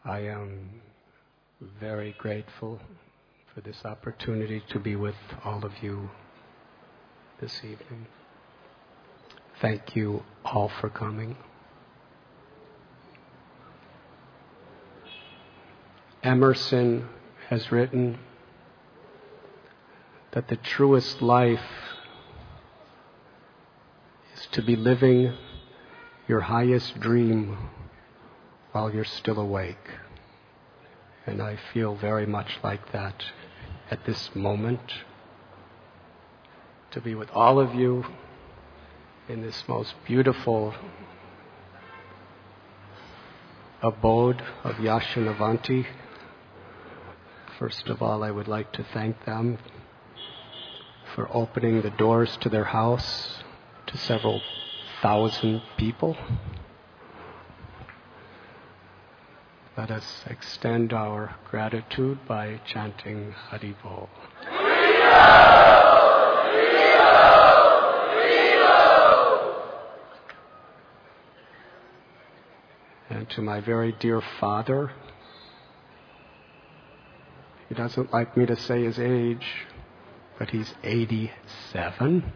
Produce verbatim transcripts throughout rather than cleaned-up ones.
I am very grateful for this opportunity to be with all of you this evening. Thank you all for coming. Emerson has written that the truest life is to be living your highest dream while you're still awake. And I feel very much like that at this moment, to be with all of you in this most beautiful abode of Yashavantini. First of all, I would like to thank them for opening the doors to their house to several thousand people. Let us extend our gratitude by chanting Hari Bol. And to my very dear father, he doesn't like me to say his age, but he's eighty-seven.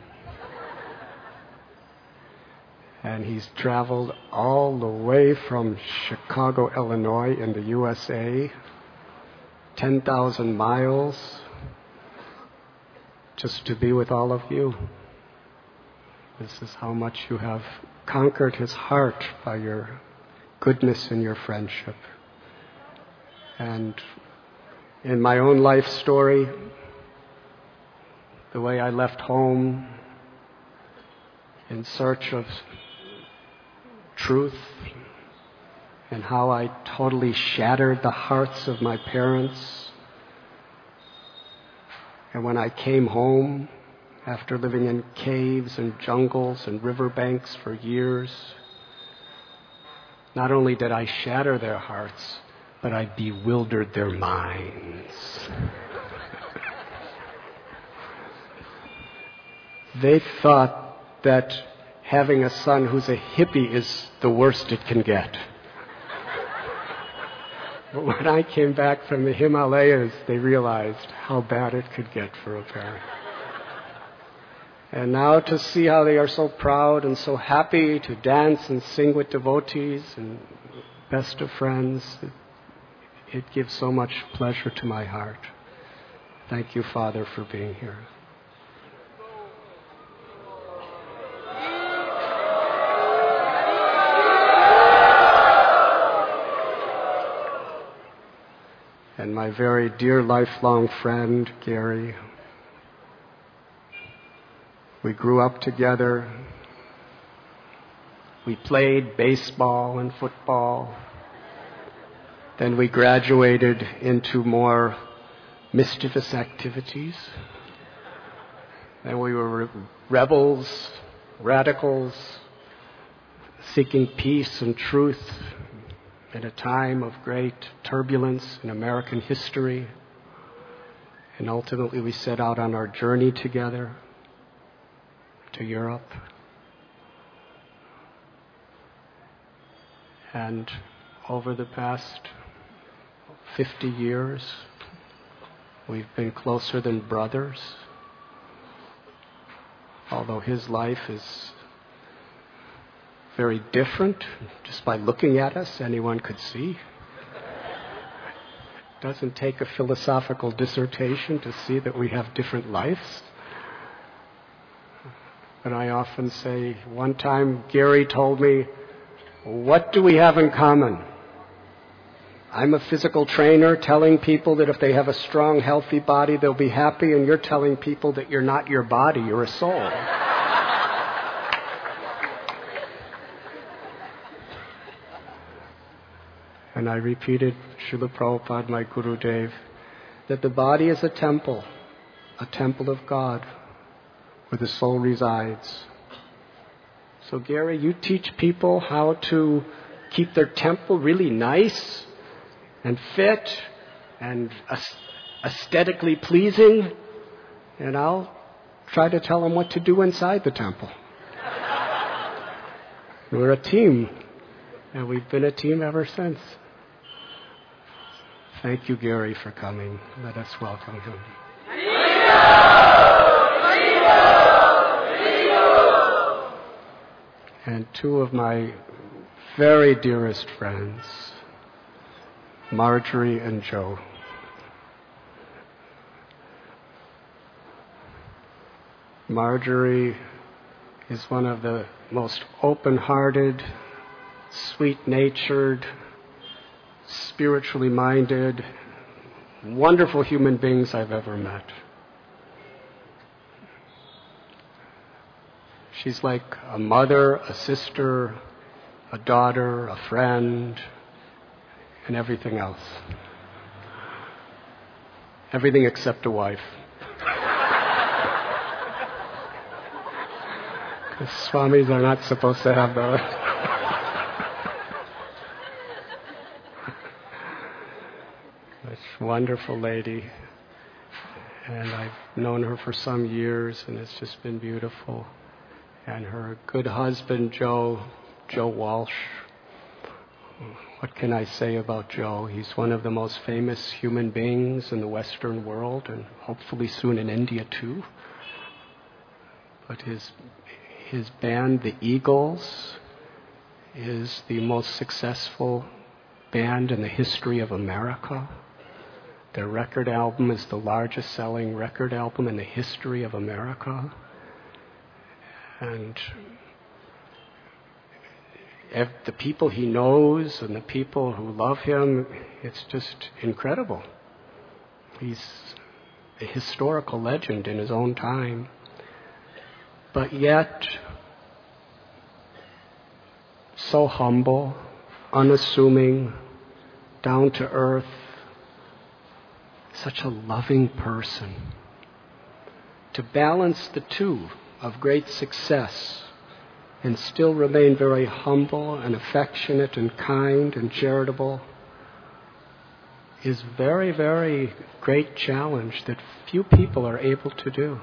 And he's traveled all the way from Chicago, Illinois in the U S A, ten thousand miles, just to be with all of you. This is how much you have conquered his heart by your goodness and your friendship. And in my own life story, the way I left home in search of truth, and how I totally shattered the hearts of my parents. And when I came home, after living in caves and jungles and riverbanks for years, not only did I shatter their hearts, but I bewildered their minds. They thought that having a son who's a hippie is the worst it can get. But when I came back from the Himalayas, they realized how bad it could get for a parent. And now to see how they are so proud and so happy to dance and sing with devotees and best of friends, it, it gives so much pleasure to my heart. Thank you, Father, for being here. And my very dear lifelong friend, Gary. We grew up together. We played baseball and football. Then we graduated into more mischievous activities. And we were rebels, radicals, seeking peace and truth at a time of great turbulence in American history. And ultimately we set out on our journey together to Europe. And over the past fifty years, we've been closer than brothers. Although his life is very different, just by looking at us, anyone could see. It doesn't take a philosophical dissertation to see that we have different lives. But I often say, one time Gary told me, what do we have in common? I'm a physical trainer telling people that if they have a strong, healthy body, they'll be happy, and you're telling people that you're not your body, you're a soul. And I repeated, Srila Prabhupada, my Gurudev, that the body is a temple, a temple of God, where the soul resides. So Gary, you teach people how to keep their temple really nice and fit and aesthetically pleasing, and I'll try to tell them what to do inside the temple. We're a team, and we've been a team ever since. Thank you, Gary, for coming. Let us welcome him. And two of my very dearest friends, Marjorie and Joe. Marjorie is one of the most open-hearted, sweet-natured, spiritually minded, wonderful human beings I've ever met. She's like a mother, a sister, a daughter, a friend, and everything else. Everything except a wife. Because swamis are not supposed to have those. This wonderful lady. And I've known her for some years, and it's just been beautiful. And her good husband, Joe, Joe Walsh. What can I say about Joe? He's one of the most famous human beings in the Western world, and hopefully soon in India too. But his his band, the Eagles, is the most successful band in the history of America. Their record album is the largest selling record album in the history of America. And the people he knows and the people who love him, it's just incredible. He's a historical legend in his own time. But yet, so humble, unassuming, down to earth, such a loving person. To balance the two of great success and still remain very humble and affectionate and kind and charitable is very, very great challenge that few people are able to do.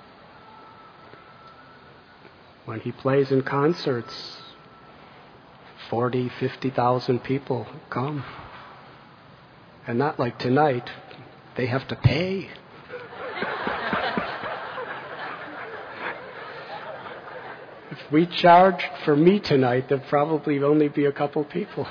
When he plays in concerts, forty, fifty thousand people come. And not like tonight, they have to pay. If we charged for me tonight, there'd probably only be a couple people.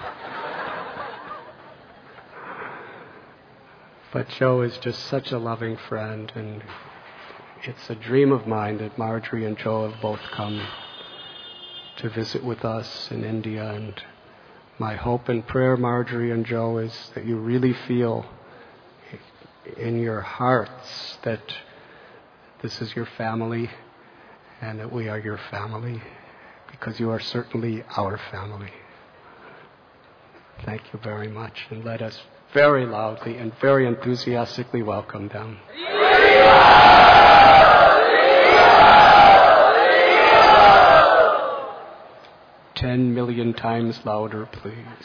But Joe is just such a loving friend, and it's a dream of mine that Marjorie and Joe have both come to visit with us in India. And my hope and prayer, Marjorie and Joe, is that you really feel in your hearts that this is your family and that we are your family, because you are certainly our family. Thank you very much, and let us very loudly and very enthusiastically welcome them. Ten million times louder, please.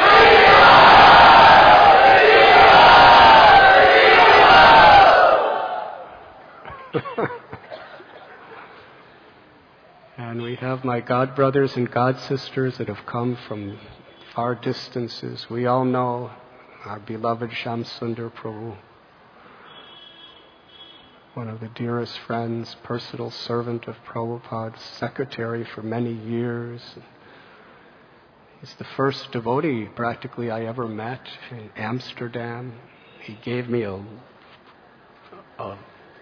And we have my God brothers and God sisters that have come from far distances. We all know our beloved Shamsundar Prabhu, one of the dearest friends, personal servant of Prabhupada's secretary for many years. He's the first devotee practically I ever met in Amsterdam. He gave me a, a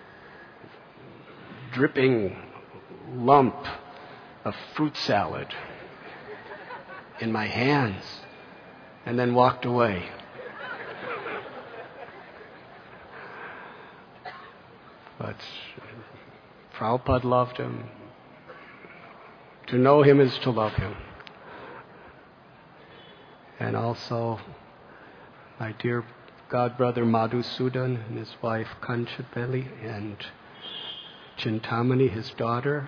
dripping lump of fruit salad in my hands and then walked away. But Prabhupada loved him. To know him is to love him. And also my dear godbrother Madhusudan and his wife Kanchabeli and Chintamani, his daughter.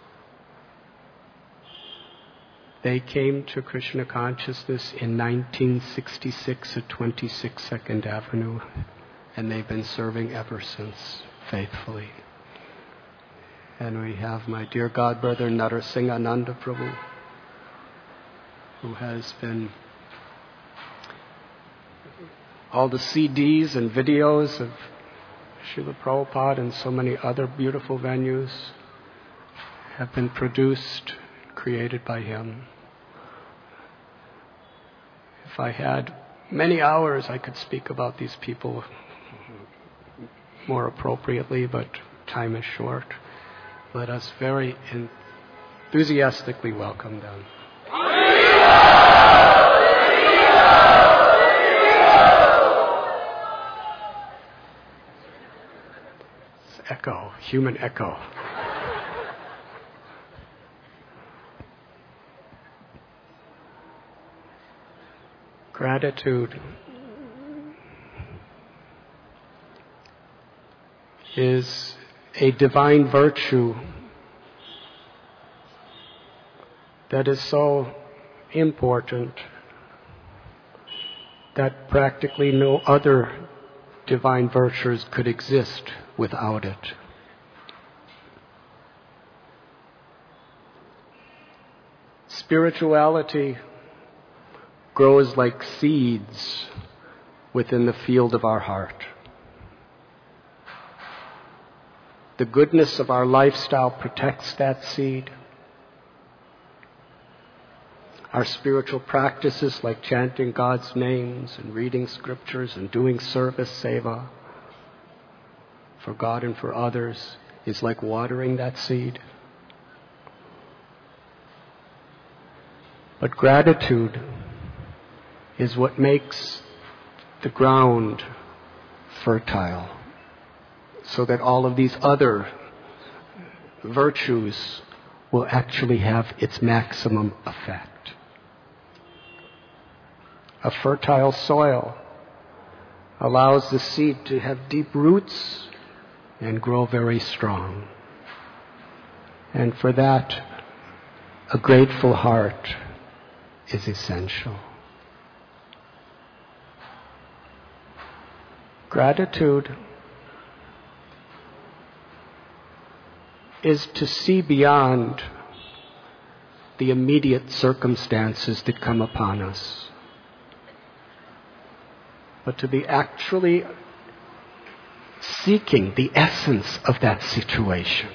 They came to Krishna consciousness in nineteen sixty-six at twenty-six Second Avenue, and they've been serving ever since, faithfully. And we have my dear godbrother Narasinghananda Prabhu, who has been all the C Ds and videos of Srila Prabhupada and so many other beautiful venues have been produced, created by him. If I had many hours, I could speak about these people more appropriately, but time is short. Let us very enthusiastically welcome them. It's echo, human echo. Gratitude is a divine virtue that is so important that practically no other divine virtues could exist without it. Spirituality grows like seeds within the field of our heart. The goodness of our lifestyle protects that seed. Our spiritual practices like chanting God's names and reading scriptures and doing service, seva, for God and for others is like watering that seed. But gratitude is what makes the ground fertile, so that all of these other virtues will actually have its maximum effect. A fertile soil allows the seed to have deep roots and grow very strong. And for that, a grateful heart is essential. Gratitude is to see beyond the immediate circumstances that come upon us, but to be actually seeking the essence of that situation.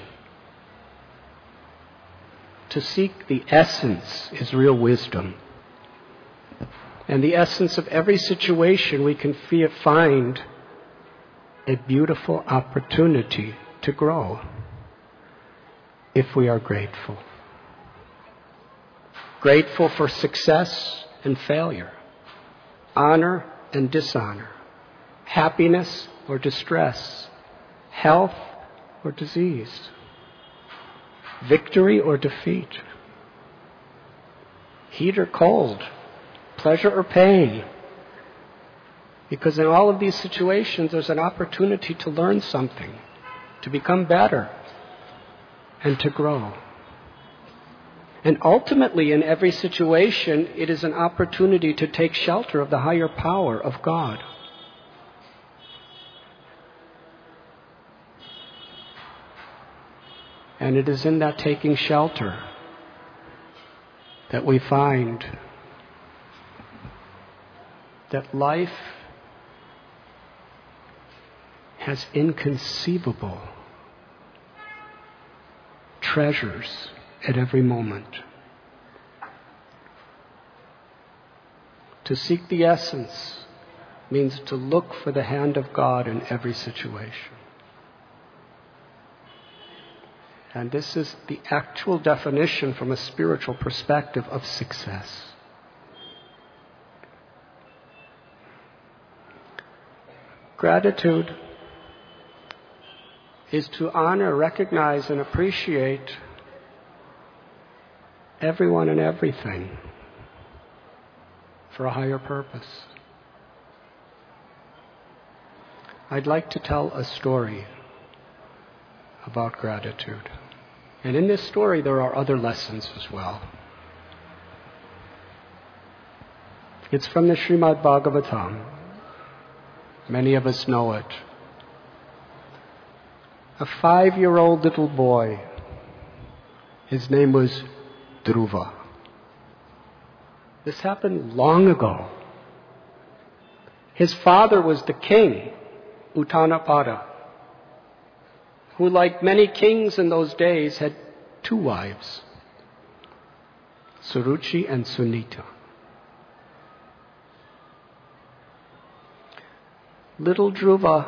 To seek the essence is real wisdom. And the essence of every situation we can find a beautiful opportunity to grow if we are grateful. Grateful for success and failure, honor and dishonor, happiness or distress, health or disease, victory or defeat, heat or cold, pleasure or pain. Because in all of these situations, there's an opportunity to learn something, to become better, and to grow. And ultimately, in every situation, it is an opportunity to take shelter of the higher power of God. And it is in that taking shelter that we find that life has inconceivable treasures at every moment. To seek the essence means to look for the hand of God in every situation. And this is the actual definition from a spiritual perspective of success. Gratitude is to honor, recognize, and appreciate everyone and everything for a higher purpose. I'd like to tell a story about gratitude. And in this story, there are other lessons as well. It's from the Srimad Bhagavatam. Many of us know it. A five-year-old little boy, his name was Dhruva. This happened long ago. His father was the king, Uttanapada, who, like many kings in those days, had two wives, Suruchi and Sunita. Little Dhruva,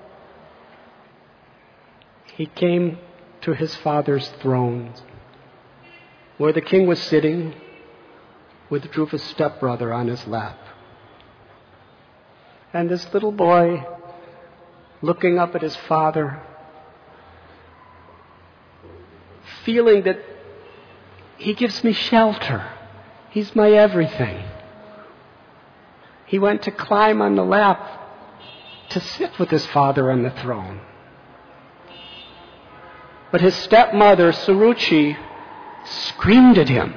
he came to his father's throne, where the king was sitting with Dhruva's stepbrother on his lap. And this little boy, looking up at his father, feeling that he gives me shelter. He's my everything. He went to climb on the lap to sit with his father on the throne. But his stepmother, Suruchi, screamed at him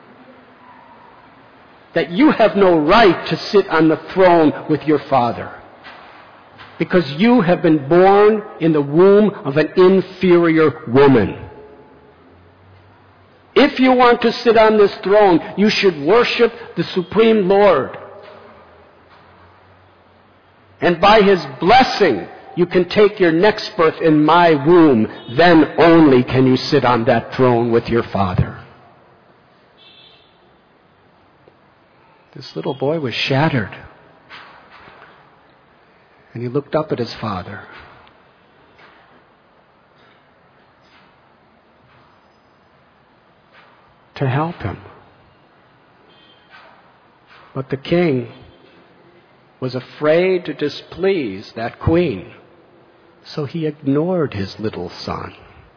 that you have no right to sit on the throne with your father, because you have been born in the womb of an inferior woman. If you want to sit on this throne, you should worship the Supreme Lord. And by His blessing, you can take your next birth in my womb. Then only can you sit on that throne with your father. This little boy was shattered. And he looked up at his father. To help him. But the king was afraid to displease that queen, so he ignored his little son.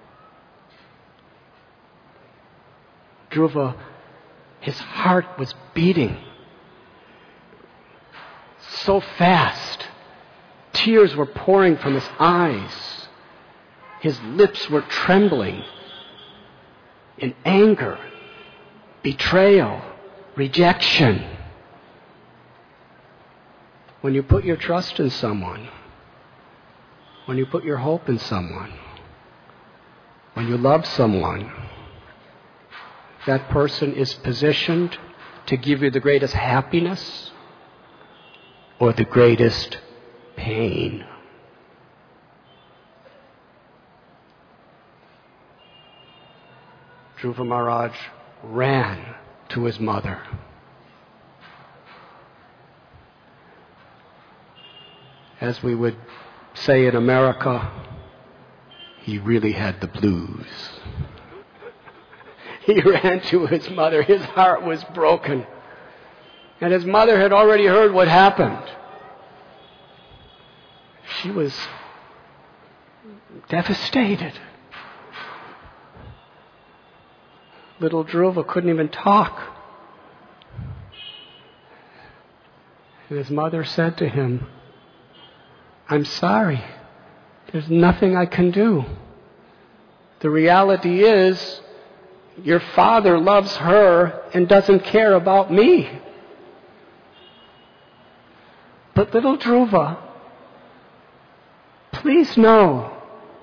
Dhruva, his heart was beating so fast. Tears were pouring from his eyes. His lips were trembling in anger, betrayal, rejection. When you put your trust in someone, when you put your hope in someone, when you love someone, that person is positioned to give you the greatest happiness or the greatest pain. Dhruva Maharaj ran to his mother. As we would say in America, he really had the blues. He ran to his mother. His heart was broken. And his mother had already heard what happened. She was devastated. Little Dhruva couldn't even talk. And his mother said to him, I'm sorry. There's nothing I can do. The reality is, your father loves her and doesn't care about me. But little Dhruva, please know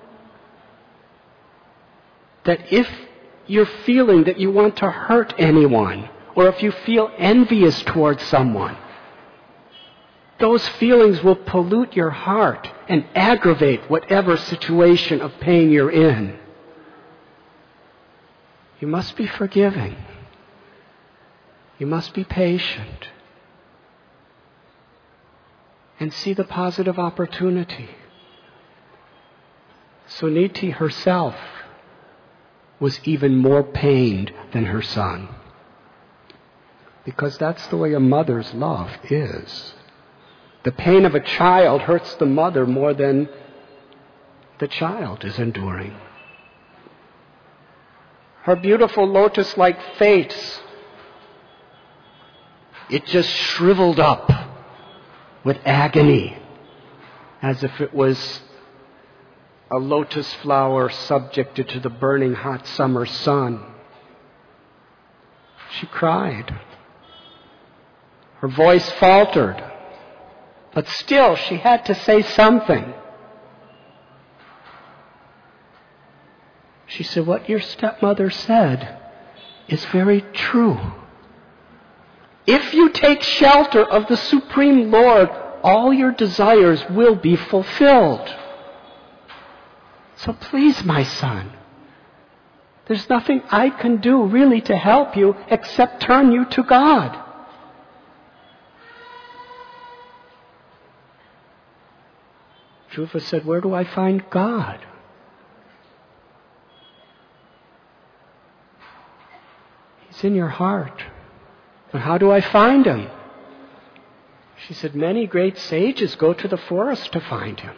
that if you're feeling that you want to hurt anyone, or if you feel envious towards someone, those feelings will pollute your heart and aggravate whatever situation of pain you're in. You must be forgiving. You must be patient. And see the positive opportunity. Suniti herself was even more pained than her son. Because that's the way a mother's love is. The pain of a child hurts the mother more than the child is enduring. Her beautiful lotus-like face, it just shriveled up with agony, as if it was a lotus flower subjected to the burning hot summer sun. She cried. Her voice faltered. But still, she had to say something. She said, what your stepmother said is very true. If you take shelter of the Supreme Lord, all your desires will be fulfilled. So please, my son, there's nothing I can do really to help you except turn you to God. Dhruva said, where do I find God? He's in your heart. But how do I find him? She said, many great sages go to the forest to find him.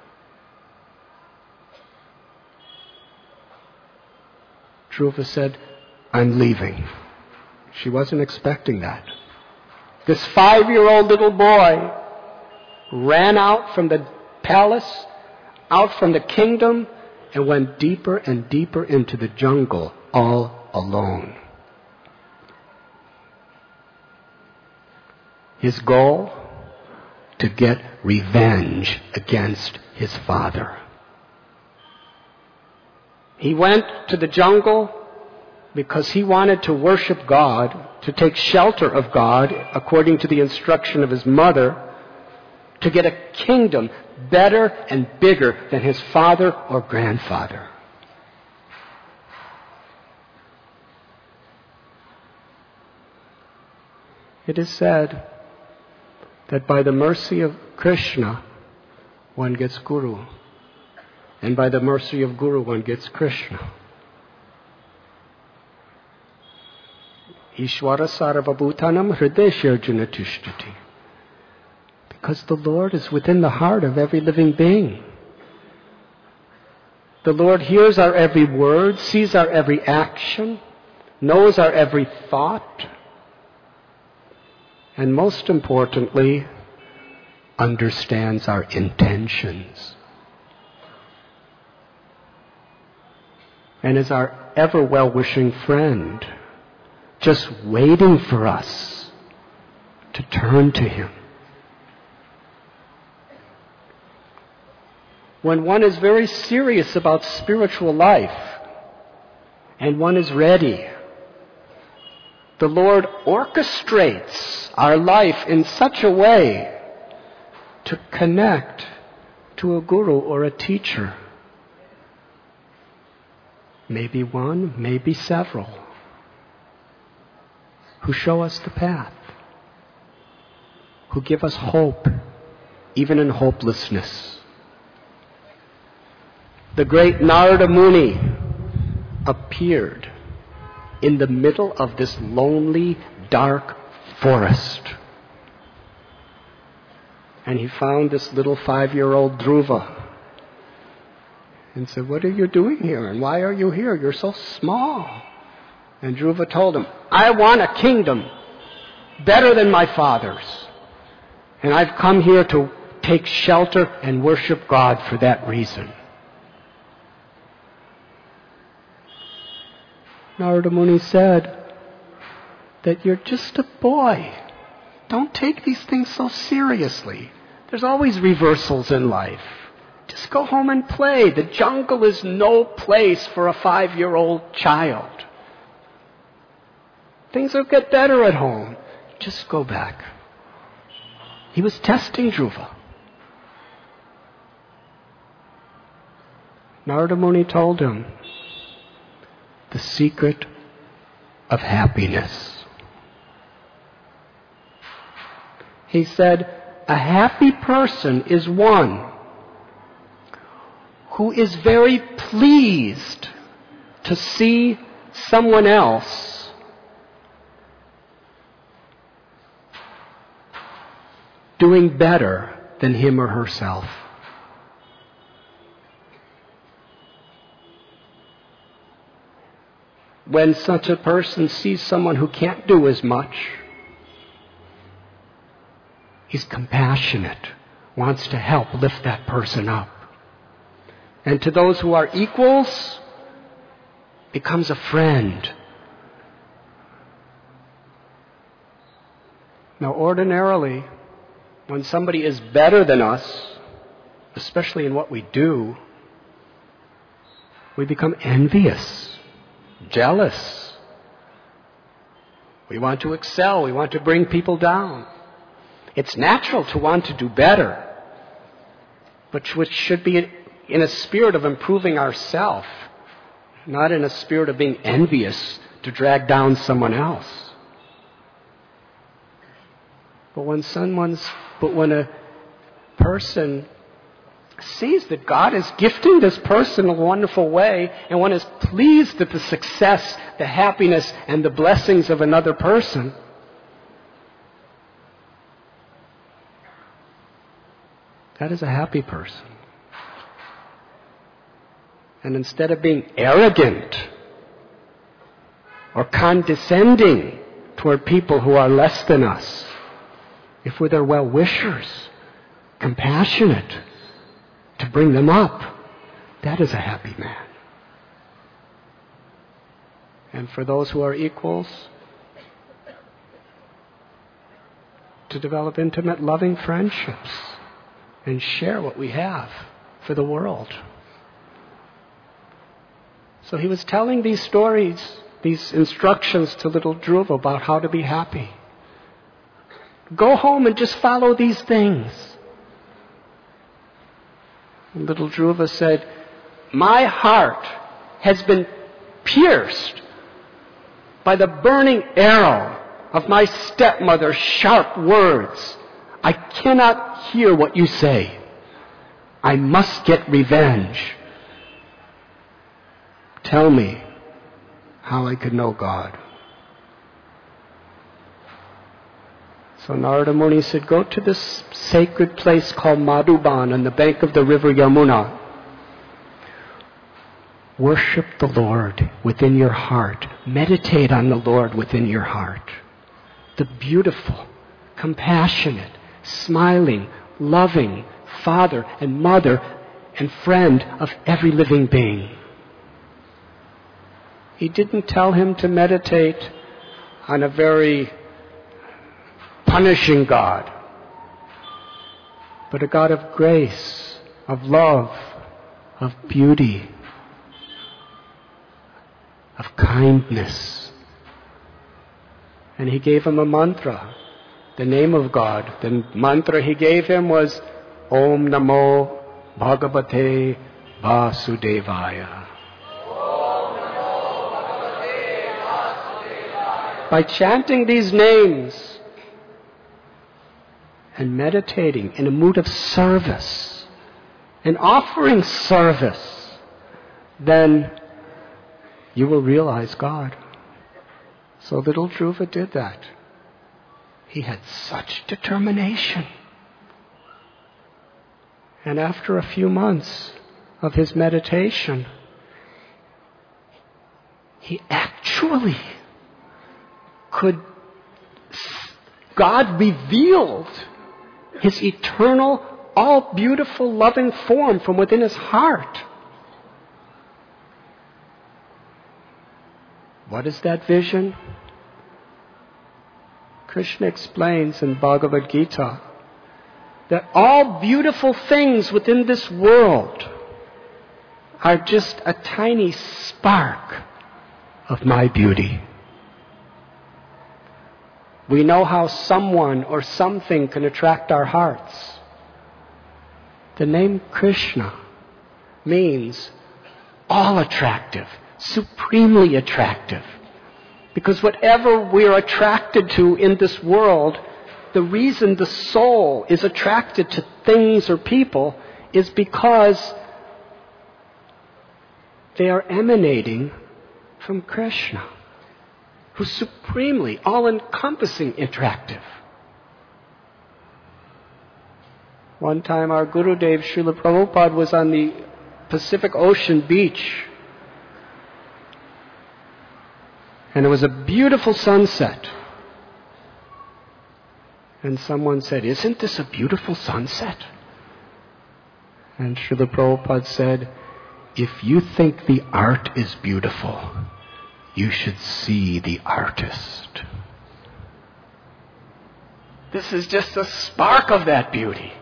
Dhruva said, I'm leaving. She wasn't expecting that. This five-year-old little boy ran out from the palace, out from the kingdom, and went deeper and deeper into the jungle, all alone. His goal? To get revenge against his father. He went to the jungle because he wanted to worship God, to take shelter of God, according to the instruction of his mother, to get a kingdom better and bigger than his father or grandfather. It is said that by the mercy of Krishna, one gets Guru. And by the mercy of Guru, one gets Krishna. Ishvara sarvabhutanam hridaya arjuna tishtati. Because the Lord is within the heart of every living being. The Lord hears our every word, sees our every action, knows our every thought, and most importantly, understands our intentions. And is our ever well-wishing friend, just waiting for us to turn to him. When one is very serious about spiritual life, and one is ready, the Lord orchestrates our life in such a way to connect to a guru or a teacher. Maybe one, maybe several, who show us the path, who give us hope, even in hopelessness. The great Narada Muni appeared in the middle of this lonely, dark forest. And he found this little five-year-old Dhruva and said, what are you doing here? And why are you here? You're so small. And Dhruva told him, I want a kingdom better than my father's. And I've come here to take shelter and worship God for that reason. Narada Muni said that you're just a boy. Don't take these things so seriously. There's always reversals in life. Just go home and play. The jungle is no place for a five-year-old child. Things will get better at home. Just go back. He was testing Dhruva. Narada Muni told him the secret of happiness. He said, a happy person is one who is very pleased to see someone else doing better than him or herself. When such a person sees someone who can't do as much, he's compassionate, wants to help lift that person up. And to those who are equals, becomes a friend. Now, ordinarily, when somebody is better than us, especially in what we do, we become envious, jealous. We want to excel. We want to bring people down. It's natural to want to do better, but which should be in a spirit of improving ourselves, not in a spirit of being envious to drag down someone else. But when someone's, but when a person sees that God is gifting this person in a wonderful way, and one is pleased at the success, the happiness, and the blessings of another person, that is a happy person. And instead of being arrogant or condescending toward people who are less than us, if we're their well-wishers, compassionate, to bring them up, that is a happy man. And for those who are equals, to develop intimate, loving friendships and share what we have for the world. So he was telling these stories, these instructions to little Dhruva about how to be happy. Go home and just follow these things. And little Dhruva said, my heart has been pierced by the burning arrow of my stepmother's sharp words. I cannot hear what you say. I must get revenge. Tell me how I could know God. So Narada Muni said, go to this sacred place called Madhuban on the bank of the river Yamuna. Worship the Lord within your heart. Meditate on the Lord within your heart. The beautiful, compassionate, smiling, loving Father and Mother and friend of every living being. He didn't tell him to meditate on a very punishing God, but a God of grace, of love, of beauty, of kindness. And he gave him a mantra, the name of God. The mantra he gave him was Om Namo Bhagavate Vasudevaya. By chanting these names and meditating in a mood of service and offering service, then you will realize God. So little Dhruva did that. He had such determination. And after a few months of his meditation, he actually could, God revealed his eternal, all beautiful, loving form from within his heart. What is that vision? Krishna explains in Bhagavad Gita that all beautiful things within this world are just a tiny spark of my beauty. We know how someone or something can attract our hearts. The name Krishna means all attractive, supremely attractive. Because whatever we're attracted to in this world, the reason the soul is attracted to things or people is because they are emanating from Krishna, who's supremely, all-encompassing attractive. One time our Gurudev, Srila Prabhupada, was on the Pacific Ocean beach. And it was a beautiful sunset. And someone said, isn't this a beautiful sunset? And Srila Prabhupada said, if you think the art is beautiful, you should see the artist. This is just a spark of that beauty.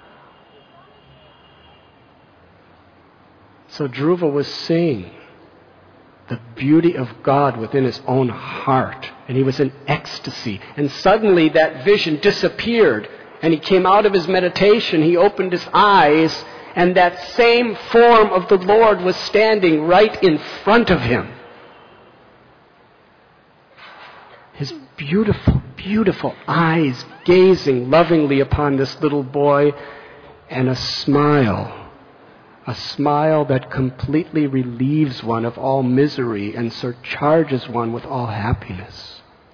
So Dhruva was seeing the beauty of God within his own heart And he was in ecstasy. And suddenly that vision disappeared. And he came out of his meditation. He opened his eyes. And that same form of the Lord was standing right in front of him. His beautiful, beautiful eyes gazing lovingly upon this little boy. And a smile. A smile that completely relieves one of all misery and surcharges one with all happiness.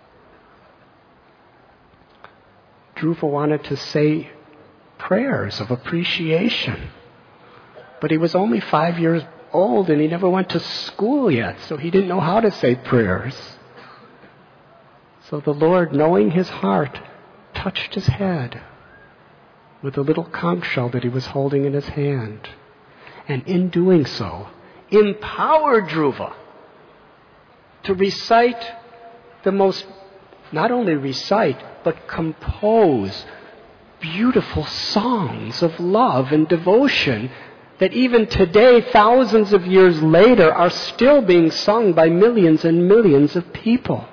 Dhruva wanted to say prayers of appreciation. But he was only five years old and he never went to school yet, so he didn't know how to say prayers. So the Lord, knowing his heart, touched his head with a little conch shell that he was holding in his hand. And in doing so, empowered Dhruva to recite the most, not only recite, but compose beautiful songs of love and devotion that even today, thousands of years later, are still being sung by millions and millions of people.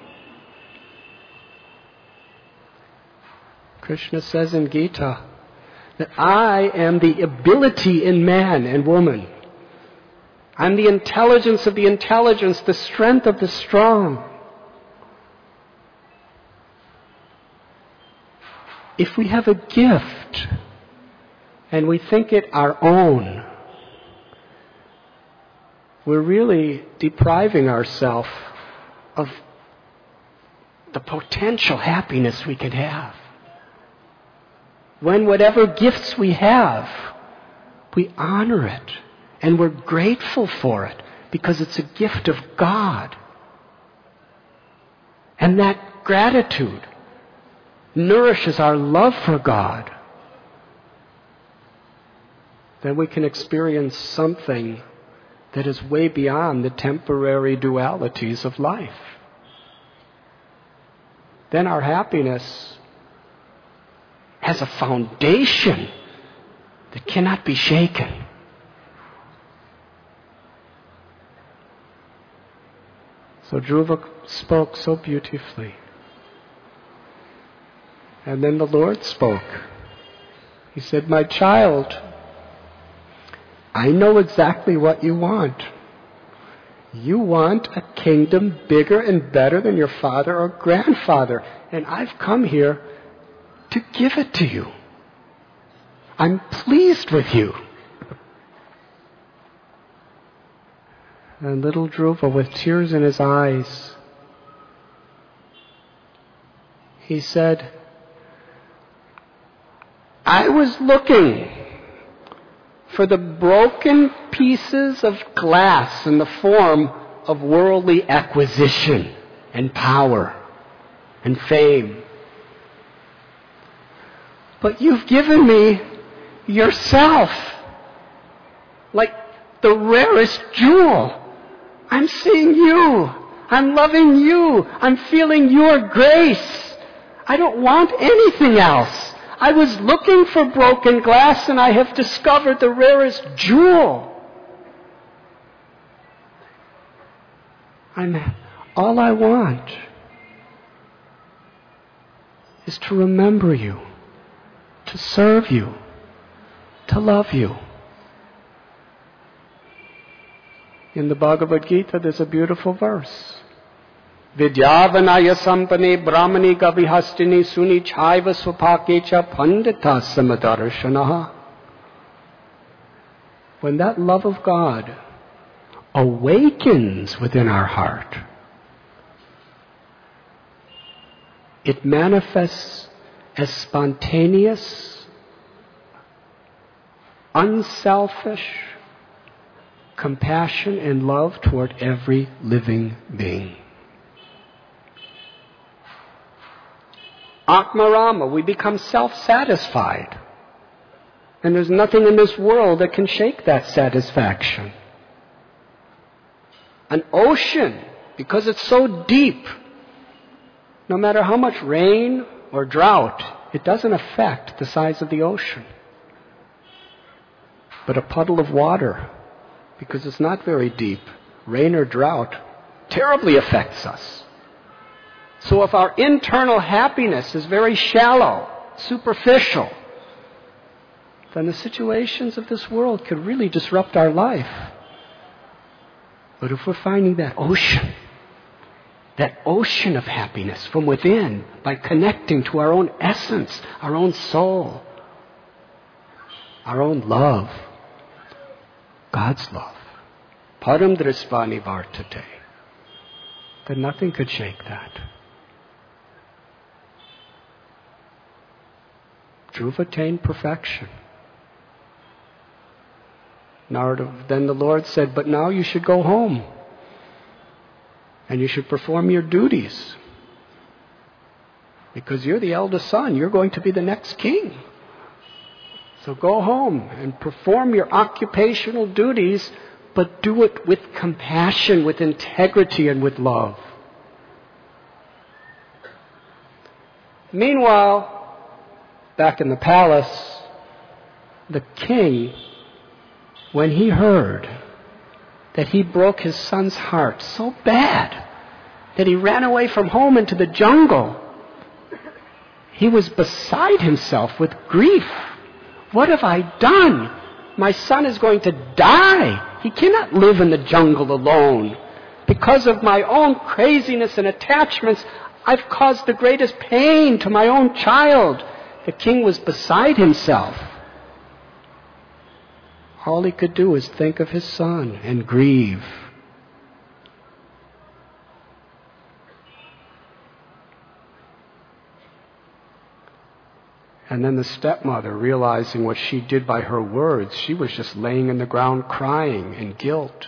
Krishna says in Gita that I am the ability in man and woman. I'm the intelligence of the intelligence, the strength of the strong. If we have a gift and we think it our own, we're really depriving ourselves of the potential happiness we could have. When whatever gifts we have, we honor it and we're grateful for it because it's a gift of God. And that gratitude nourishes our love for God. Then we can experience something that is way beyond the temporary dualities of life. Then our happiness has a foundation that cannot be shaken. So Dhruva spoke so beautifully. And then the Lord spoke. He said, my child, I know exactly what you want. You want a kingdom bigger and better than your father or grandfather. And I've come here to give it to you. I'm pleased with you. And little Dhruva, with tears in his eyes, he said, I was looking for the broken pieces of glass in the form of worldly acquisition and power and fame. But you've given me yourself, like the rarest jewel. I'm seeing you. I'm loving you. I'm feeling your grace. I don't want anything else. I was looking for broken glass and I have discovered the rarest jewel. I'm, all I want is to remember you, to serve you, to love you. In the Bhagavad Gita, there's a beautiful verse. Vidyavanaya sampane brahmani kavihastini suni chaiva swapakecha pandita samadarshanaha. When that love of God awakens within our heart, it manifests as spontaneous, unselfish compassion and love toward every living being. Atmarama, we become self-satisfied. And there's nothing in this world that can shake that satisfaction. An ocean, because it's so deep, no matter how much rain or drought, it doesn't affect the size of the ocean. But a puddle of water, because it's not very deep, rain or drought, terribly affects us. So if our internal happiness is very shallow, superficial, then the situations of this world could really disrupt our life. But if we're finding that ocean, that ocean of happiness from within, by connecting to our own essence, our own soul, our own love, God's love, param drisvani vartate, then nothing could shake that. Dhruva attained perfection. Narada, then the Lord said, but now you should go home. And you should perform your duties. Because you're the eldest son. You're going to be the next king. So go home and perform your occupational duties, but do it with compassion, with integrity, and with love. Meanwhile, back in the palace, the king, when he heard that he broke his son's heart so bad that he ran away from home into the jungle, he was beside himself with grief. What have I done? My son is going to die. He cannot live in the jungle alone. Because of my own craziness and attachments, I've caused the greatest pain to my own child. The king was beside himself. All he could do was think of his son and grieve. And then the stepmother, realizing what she did by her words, she was just laying in the ground crying in guilt.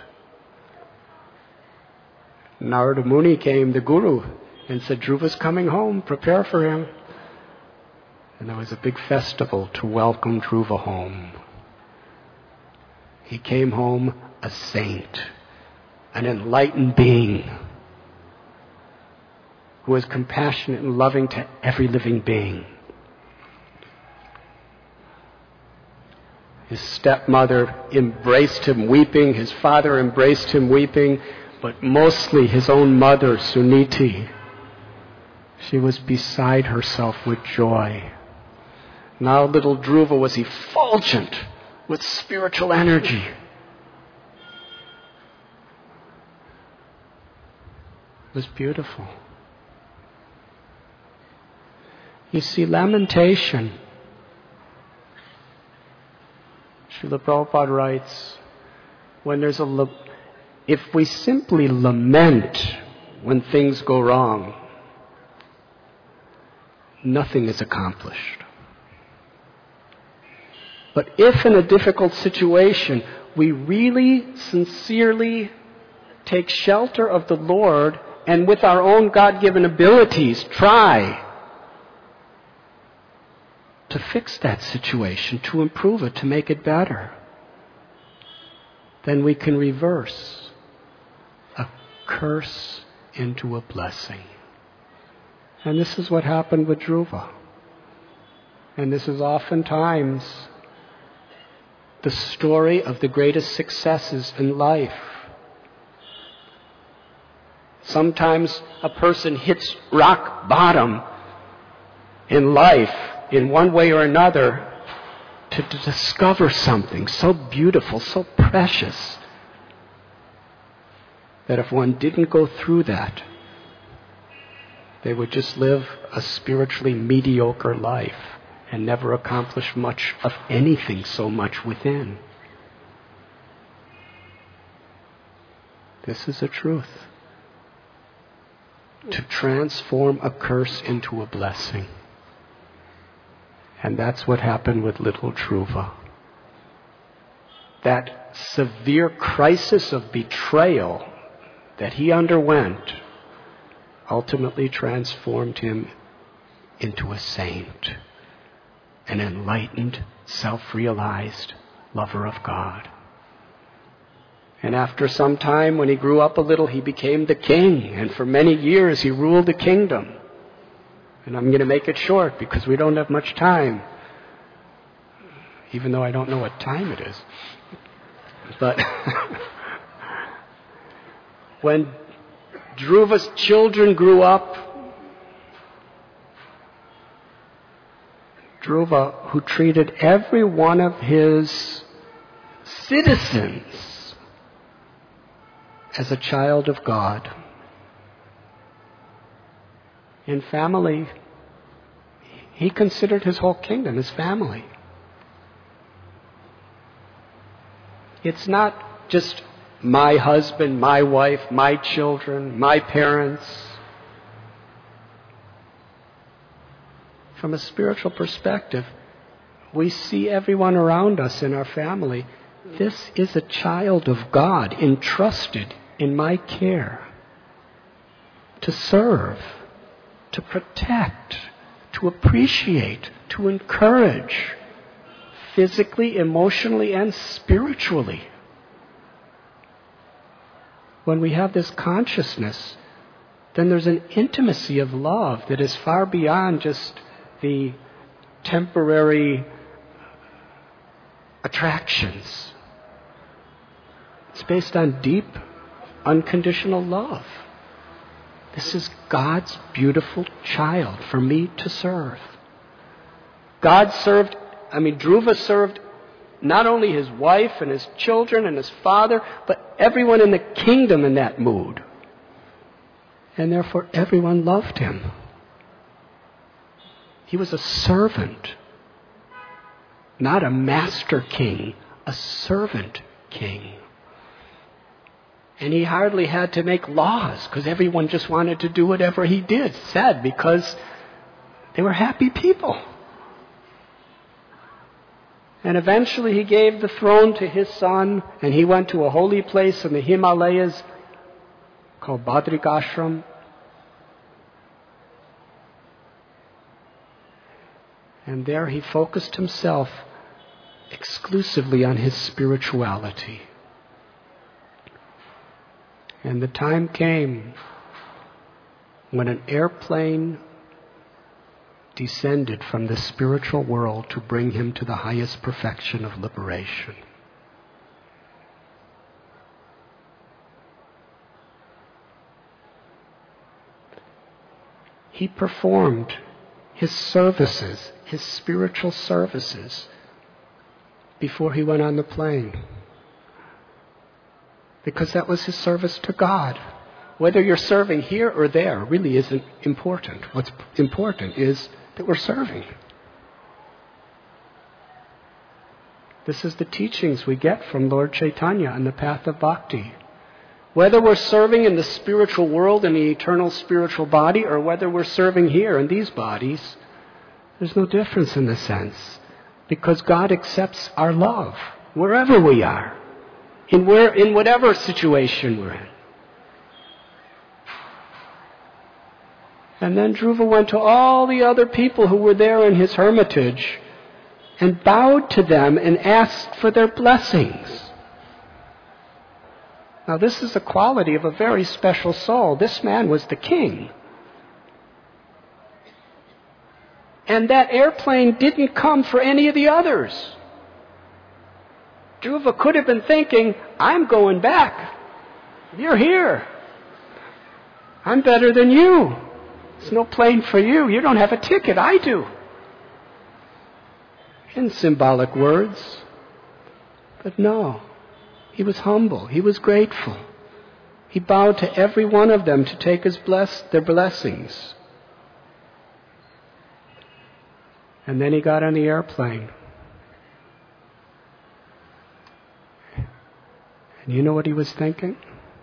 Narada Muni came, the guru, and said, Dhruva's coming home, prepare for him. And there was a big festival to welcome Dhruva home. He came home a saint, an enlightened being, who was compassionate and loving to every living being. His stepmother embraced him weeping, his father embraced him weeping, but mostly his own mother, Suniti. She was beside herself with joy. Now little Dhruva was effulgent with spiritual energy. It was beautiful. You see, lamentation, Srila Prabhupada writes, when there's a la- if we simply lament when things go wrong, nothing is accomplished. But if in a difficult situation we really, sincerely take shelter of the Lord and with our own God-given abilities try to fix that situation, to improve it, to make it better, then we can reverse a curse into a blessing. And this is what happened with Dhruva. And this is oftentimes the story of the greatest successes in life. Sometimes a person hits rock bottom in life in one way or another to, to discover something so beautiful, so precious, that if one didn't go through that, they would just live a spiritually mediocre life and never accomplish much of anything so much within. This is a truth. To transform a curse into a blessing. And that's what happened with little Dhruva. That severe crisis of betrayal that he underwent ultimately transformed him into a saint, an enlightened, self-realized lover of God. And after some time, when he grew up a little, he became the king. And for many years, he ruled the kingdom. And I'm going to make it short because we don't have much time. Even though I don't know what time it is. But when Dhruva's children grew up, Dhruva, who treated every one of his citizens as a child of God. In family, he considered his whole kingdom his family. It's not just my husband, my wife, my children, my parents. From a spiritual perspective, we see everyone around us in our family. This is a child of God, entrusted in my care, to serve, to protect, to appreciate, to encourage, physically, emotionally, and spiritually. When we have this consciousness, then there's an intimacy of love that is far beyond just the temporary attractions. It's based on deep, unconditional love. This is God's beautiful child for me to serve. God served, I mean, Dhruva served not only his wife and his children and his father, but everyone in the kingdom in that mood. And therefore everyone loved him. He was a servant, not a master king, a servant king. And he hardly had to make laws because everyone just wanted to do whatever he did, said, because they were happy people. And eventually he gave the throne to his son, and he went to a holy place in the Himalayas called Badrikashram. And there he focused himself exclusively on his spirituality. And the time came when an airplane descended from the spiritual world to bring him to the highest perfection of liberation. He performed his services, his spiritual services, before he went on the plane. Because that was his service to God. Whether you're serving here or there really isn't important. What's important is that we're serving. This is the teachings we get from Lord Chaitanya on the path of bhakti. Whether we're serving in the spiritual world in the eternal spiritual body, or whether we're serving here in these bodies, there's no difference in the sense. Because God accepts our love wherever we are, in where, in whatever situation we're in. And then Dhruva went to all the other people who were there in his hermitage and bowed to them and asked for their blessings. Now this is a quality of a very special soul. This man was the king. And that airplane didn't come for any of the others. Dhruva could have been thinking, I'm going back. You're here. I'm better than you. There's no plane for you. You don't have a ticket. I do. In symbolic words. But no. He was humble. He was grateful. He bowed to every one of them to take his bless, their blessings. And then he got on the airplane. And you know what he was thinking?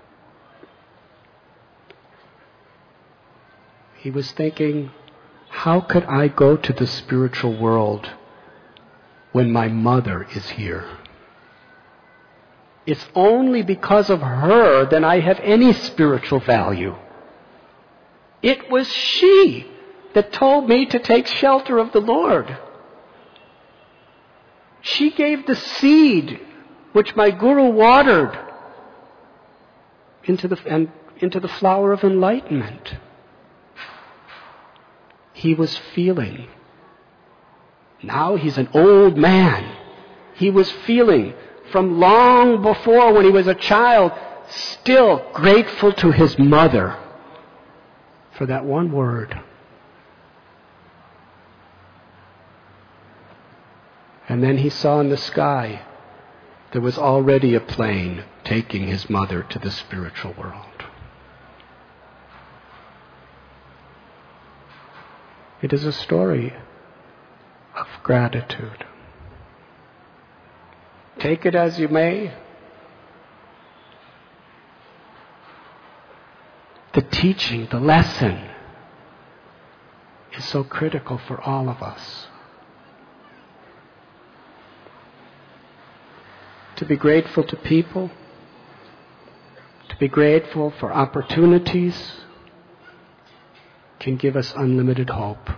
He was thinking, how could I go to the spiritual world when my mother is here? It's only because of her that I have any spiritual value. It was she that told me to take shelter of the Lord. She gave the seed which my guru watered into the, and into the flower of enlightenment. He was feeling. Now he's an old man. He was feeling from long before when he was a child, still grateful to his mother for that one word. And then he saw in the sky there was already a plane taking his mother to the spiritual world. It is a story of gratitude. Take it as you may. The teaching, the lesson, is so critical for all of us. To be grateful to people, to be grateful for opportunities, can give us unlimited hope.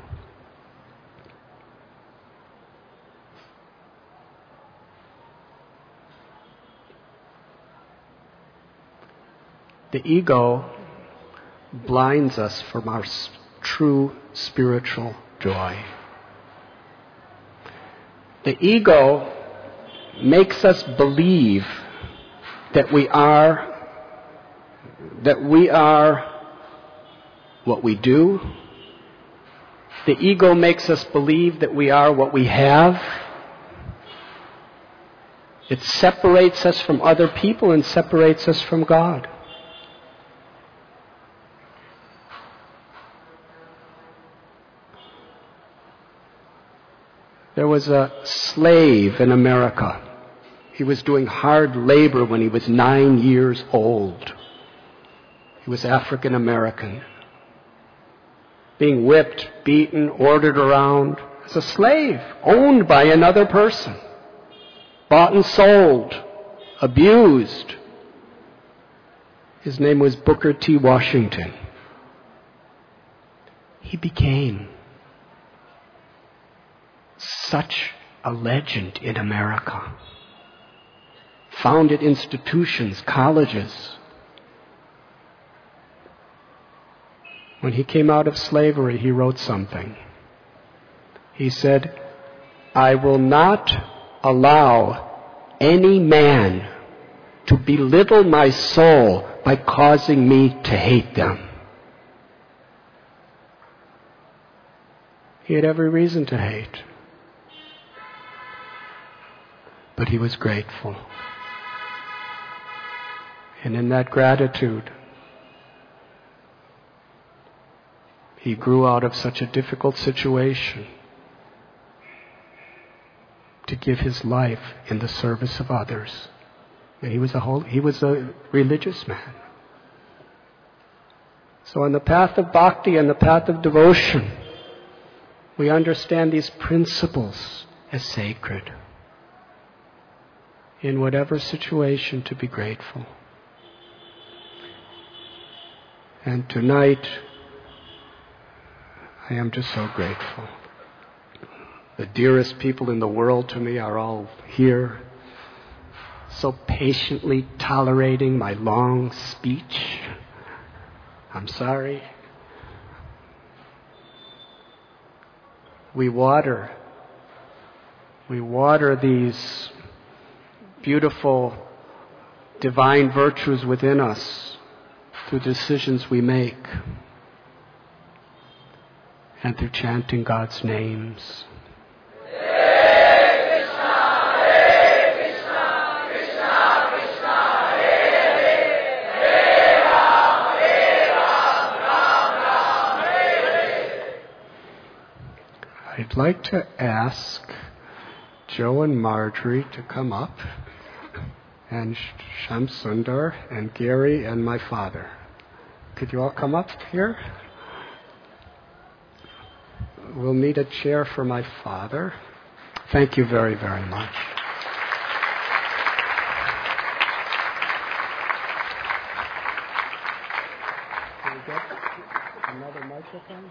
The ego blinds us from our true spiritual joy. The ego makes us believe that we are that we are what we do. The ego makes us believe that we are what we have. It separates us from other people and separates us from God. There was a slave in America. He was doing hard labor when he was nine years old. He was African American. Being whipped, beaten, ordered around as a slave, owned by another person. Bought and sold, abused. His name was Booker T. Washington. He became such a legend in America. Founded institutions, colleges. When he came out of slavery, he wrote something. He said, "I will not allow any man to belittle my soul by causing me to hate them." He had every reason to hate. But he was grateful. And in that gratitude, he grew out of such a difficult situation to give his life in the service of others. And he was a whole, he was a religious man. So on the path of bhakti and the path of devotion, we understand these principles as sacred. In whatever situation, to be grateful. And tonight, I am just so grateful. The dearest people in the world to me are all here, so patiently tolerating my long speech. I'm sorry. We water, we water these beautiful divine virtues within us through decisions we make and through chanting God's names. I'd like to ask Joe and Marjorie to come up, and Shamsundar and Gary and my father. Could you all come up here? We'll need a chair for my father. Thank you very, very much. Can we get another microphone?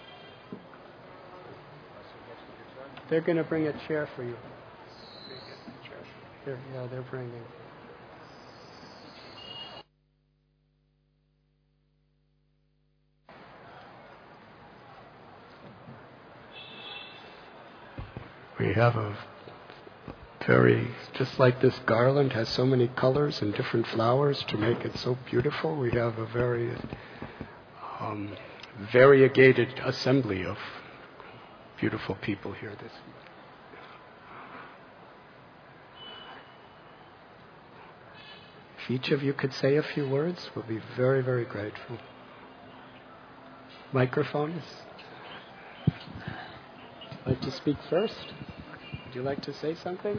They're going to bring a chair for you. Here, yeah, they're bringing. We have a very, just like this garland has so many colors and different flowers to make it so beautiful, we have a very um, variegated assembly of beautiful people here this week. If each of you could say a few words, we'll be very, very grateful. Microphones. Would you like to speak first? Would you like to say something?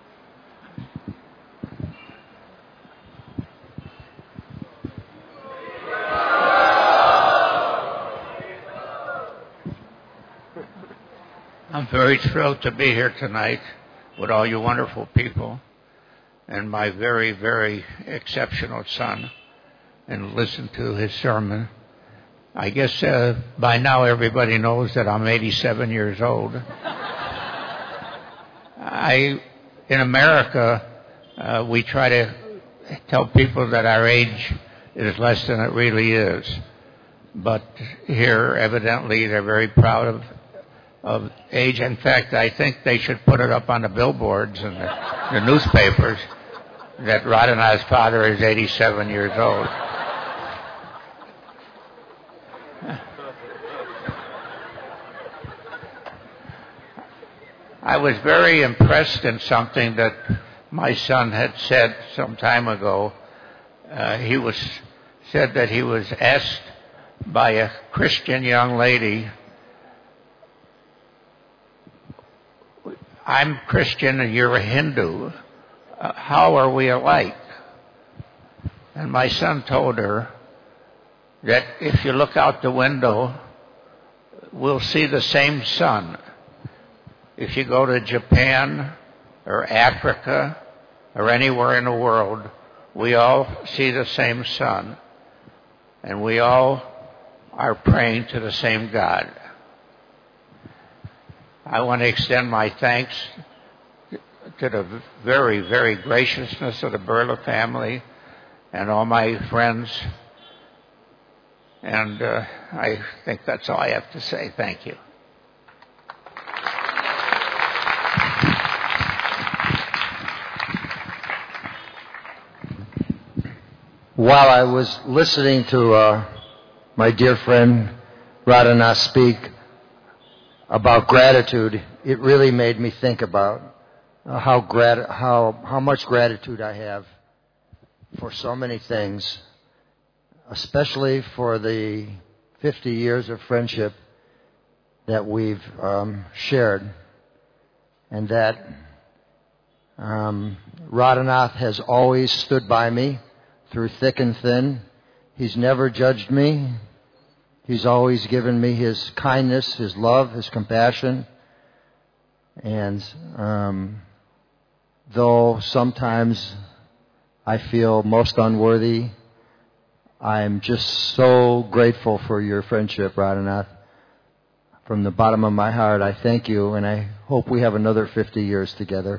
I'm very thrilled to be here tonight with all you wonderful people and my very, very exceptional son and listen to his sermon. I guess uh, by now everybody knows that I'm eighty-seven years old. I, in America, uh, we try to tell people that our age is less than it really is. But here, evidently, they're very proud of of age. In fact, I think they should put it up on the billboards and the, the newspapers that Radhanath's father is eighty-seven years old. I was very impressed in something that my son had said some time ago. Uh, he was said that he was asked by a Christian young lady, I'm Christian and you're a Hindu. Uh, how are we alike? And my son told her that if you look out the window, we'll see the same sun. If you go to Japan or Africa or anywhere in the world, we all see the same sun. And we all are praying to the same God. I want to extend my thanks to the very, very graciousness of the Birla family and all my friends. And uh, I think that's all I have to say. Thank you. While I was listening to uh, my dear friend Radhanath speak about gratitude, it really made me think about uh, how, grat- how, how much gratitude I have for so many things, especially for the fifty years of friendship that we've um, shared, and that um, Radhanath has always stood by me through thick and thin. He's never judged me. He's always given me his kindness, his love, his compassion. And um, though sometimes I feel most unworthy, I'm just so grateful for your friendship, Radhanath. From the bottom of my heart, I thank you, and I hope we have another fifty years together.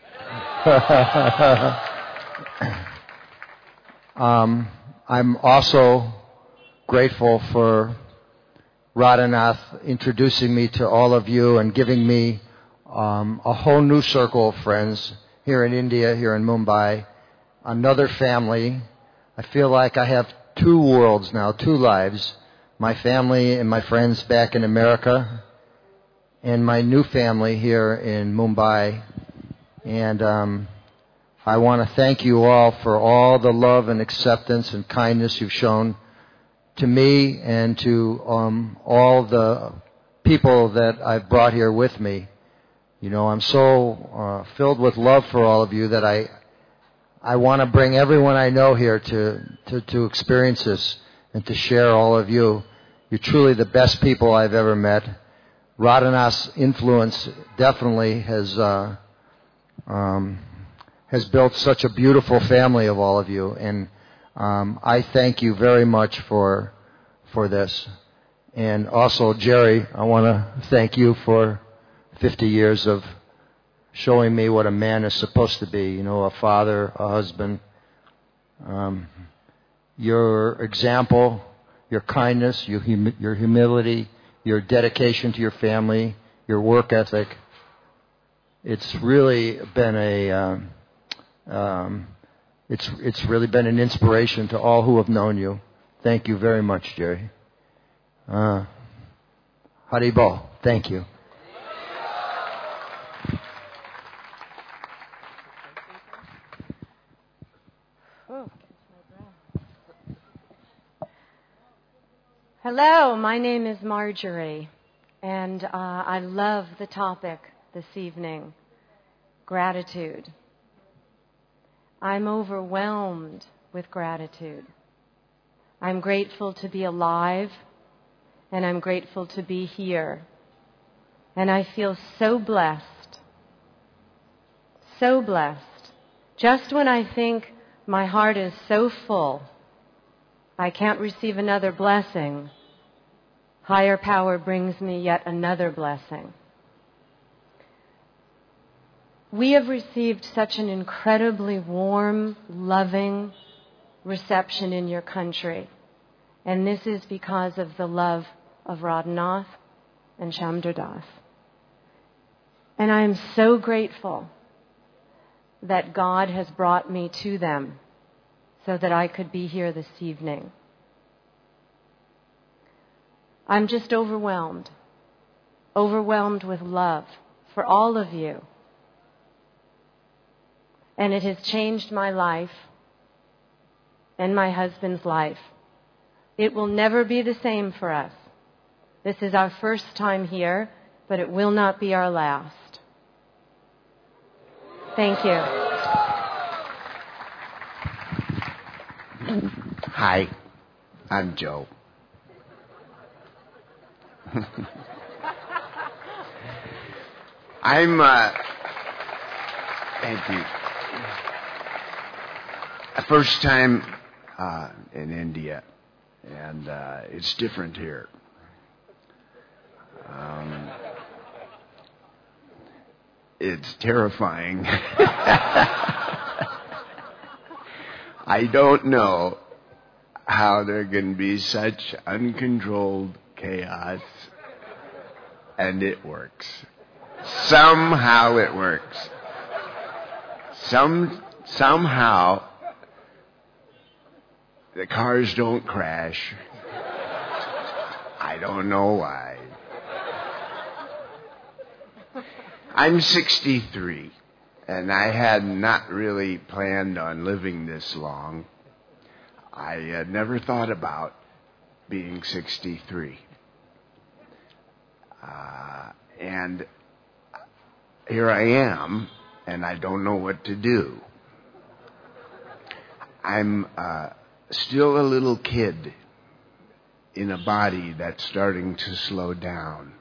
Um, I'm also grateful for Radhanath introducing me to all of you and giving me um, a whole new circle of friends here in India, here in Mumbai, another family. I feel like I have two worlds now, two lives, my family and my friends back in America, and my new family here in Mumbai. And um, I want to thank you all for all the love and acceptance and kindness you've shown to me and to um, all the people that I've brought here with me. You know, I'm so uh, filled with love for all of you that I I want to bring everyone I know here to, to, to experience this and to share all of you. You're truly the best people I've ever met. Radhanath's influence definitely has uh, um, has built such a beautiful family of all of you, and um, I thank you very much for for this. And also, Jerry, I want to thank you for fifty years of showing me what a man is supposed to be, you know, a father, a husband. Um, your example, your kindness, your, hum- your humility, your dedication to your family, your work ethic. It's really been a, um, um, it's it's really been an inspiration to all who have known you. Thank you very much, Jerry. Uh, Haribo, thank you. Hello, my name is Marjorie, and uh, I love the topic this evening, gratitude. I'm overwhelmed with gratitude. I'm grateful to be alive, and I'm grateful to be here. And I feel so blessed, so blessed. Just when I think my heart is so full, I can't receive another blessing, higher power brings me yet another blessing. We have received such an incredibly warm, loving reception in your country. And this is because of the love of Radhanath and Shamdardas. And I am so grateful that God has brought me to them so that I could be here this evening. I'm just overwhelmed, overwhelmed with love for all of you. And it has changed my life and my husband's life. It will never be the same for us. This is our first time here, but it will not be our last. Thank you. Hi, I'm Joe. I'm, uh, thank you. First time uh, in India, and uh, it's different here. Um, it's terrifying. I don't know how there can be such uncontrolled chaos, and it works. Somehow it works. Some somehow the cars don't crash. I don't know why. I'm sixty-three, and I had not really planned on living this long. I had never thought about being sixty-three. Uh, and here I am, and I don't know what to do. I'm uh, still a little kid in a body that's starting to slow down.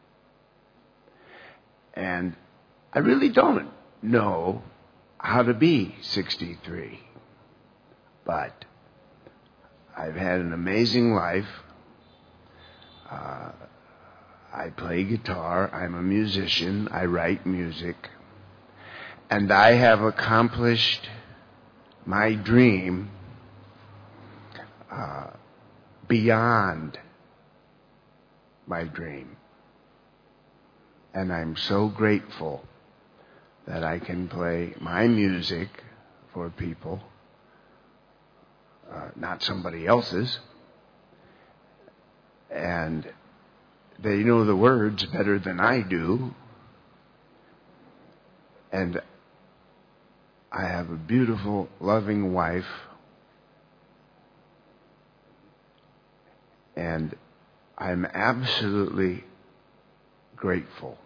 And I really don't know how to be sixty-three. But I've had an amazing life. Uh, I play guitar. I'm a musician. I write music. And I have accomplished my dream uh, beyond my dream. And I'm so grateful that I can play my music for people, uh, not somebody else's. And they know the words better than I do. And I have a beautiful, loving wife. And I'm absolutely grateful.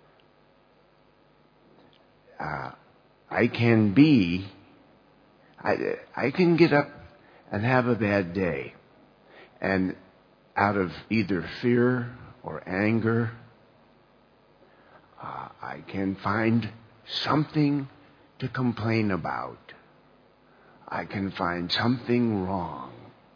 Uh, I can be, I, I can get up and have a bad day. And out of either fear or anger, uh, I can find something to complain about. I can find something wrong.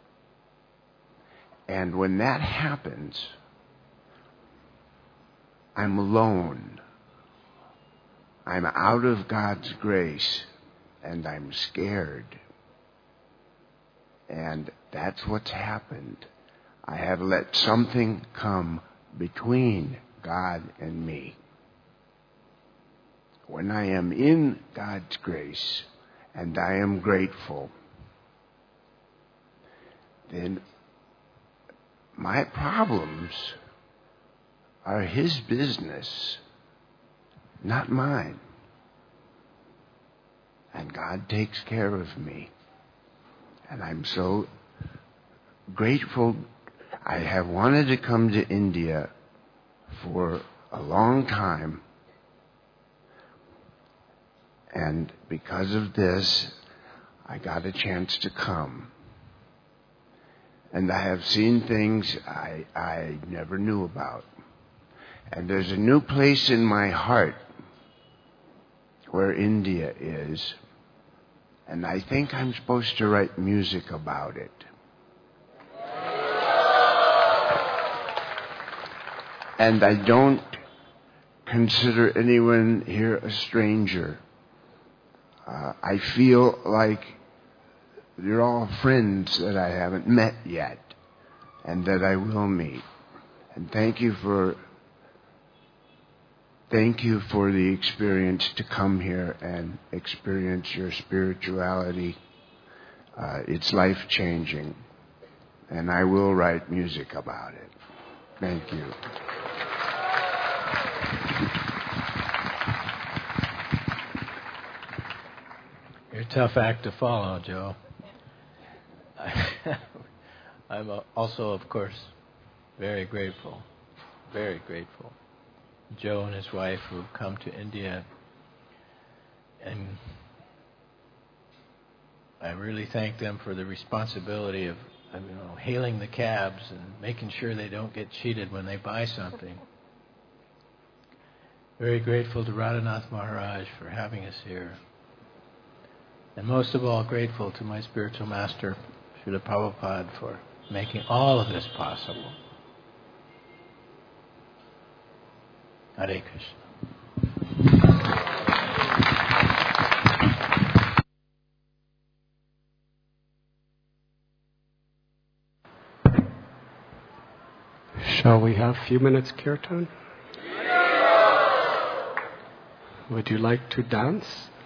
And when that happens, I'm alone. I'm out of God's grace and I'm scared. And that's what's happened. I have let something come between God and me. When I am in God's grace and I am grateful, then my problems are His business, not mine. And God takes care of me. And I'm so grateful. I have wanted to come to India for a long time. And because of this, I got a chance to come. And I have seen things I, I never knew about. And there's a new place in my heart where India is. And I think I'm supposed to write music about it. And I don't consider anyone here a stranger. Uh, I feel like you're all friends that I haven't met yet and that I will meet. And thank you for thank you for the experience to come here and experience your spirituality. Uh, it's life-changing. And I will write music about it. Thank you. You're a tough act to follow, Joe. I'm also, of course, very grateful, very grateful. Joe and his wife who have come to India, and I really thank them for the responsibility of, of you know, hailing the cabs and making sure they don't get cheated when they buy something. Very grateful to Radhanath Maharaj for having us here. And most of all, grateful to my spiritual master, Srila Prabhupada, for making all of this possible. Hare Krishna. Shall we have a few minutes kirtan? Would you like to dance?